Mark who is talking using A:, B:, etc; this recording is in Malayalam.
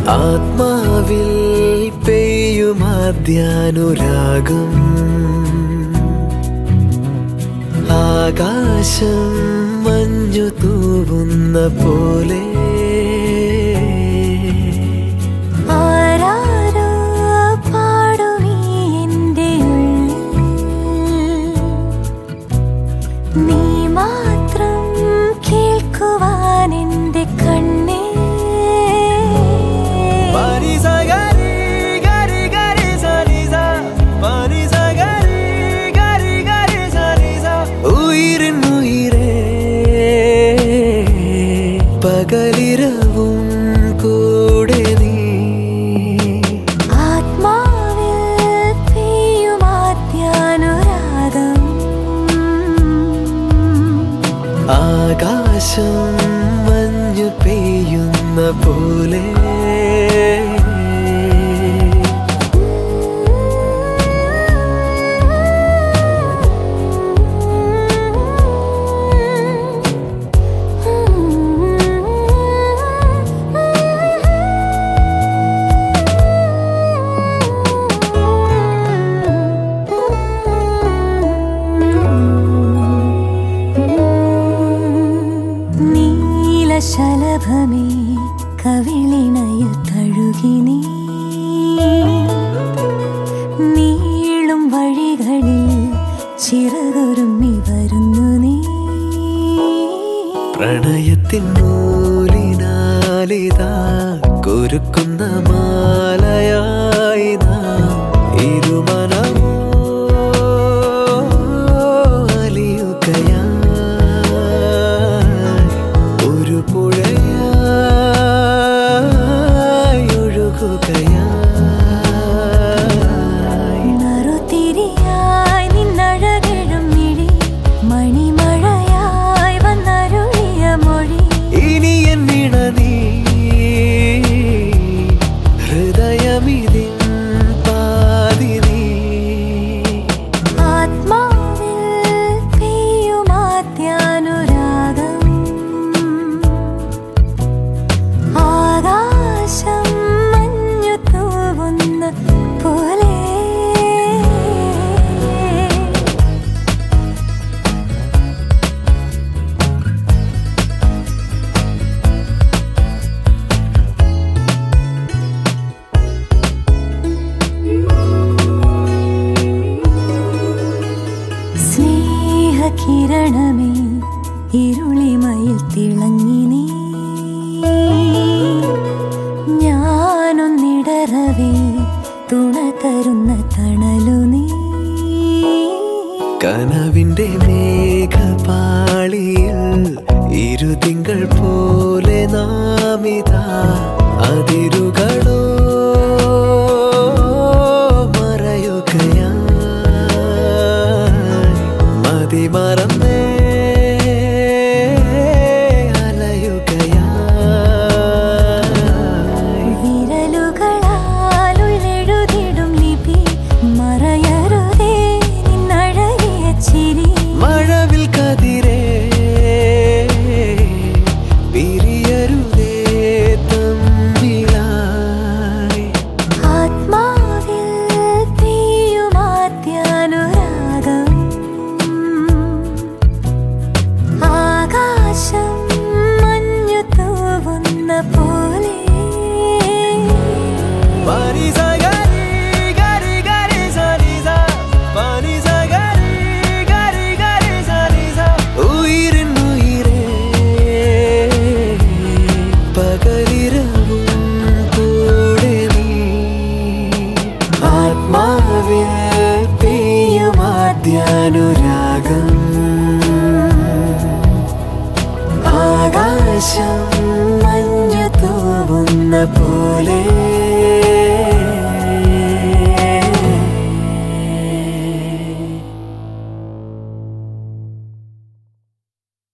A: ആത്മാവിൽ പെയ്യുമാദ്യാനുരാഗം ആകാശം മഞ്ഞു തൂവുന്ന പോലെ പകലിരവും കൂടെ നീ
B: ആത്മാവിൽ പെയ്യുമാദ്യാനുരാഗം
A: ആകാശം മഞ്ഞു പെയ്യുന്ന പോലെ
B: ശലഭമേ കവിളിണയിൽ തഴുകി നീളും വഴികളിൽ ചിറകൊരുമ്മി വരുന്നു നീ
A: പ്രണയത്തിൻ നൂലിനാലിതാ കുരുക്കുന്ന മാലയായി നാം ഇരുമനമോ അലിയുകയാ
B: നറുതിരിയായി നിന്നഴകെഴും മിഴി മണിമഴയായി വന്നരുളിയ മൊഴി
A: ഇനി എന്നിട നീ ഹൃദയമിതിൻ പാതി നീ
B: ആത്മാവിൽ പെയ്യുമാദ്യാനുരാഗം ആകാശം മഞ്ഞു തൂവുന്ന പോലെ സ്നേഹകിരണമേ ഇരുളിമയിൽ തിളങ്ങി നീ ഞാനൊന്നിടറവേ തുണ തരുന്ന തണലു നീ
A: കനവിന്റെ മേഘപാളിയിൽ ഇരുതിങ്കൾ പോലെ നാമിതാ അതിരുകളോ മറയുകയാ മതിമറന്നേ
B: വിരലുകളാലുള്ളെഴുതിടും ലിപി മറയരുതേ നിന്നഴകിയ ചിരി
A: മഴവിൽ കതിരേ പിരിയരുതേ തമ്മിലായി
B: ആത്മാവിൽ പെയ്യുമാദ്യാനുരാഗം ആകാശം മഞ്ഞു തൂവുന്ന പോലെ
A: പകലിരവും കൂടെ നീ ആത്മാവിൽ പെയ്യുമാദ്യാനുരാഗം ആകാശം മഞ്ഞു തൂവുന്ന പോലെ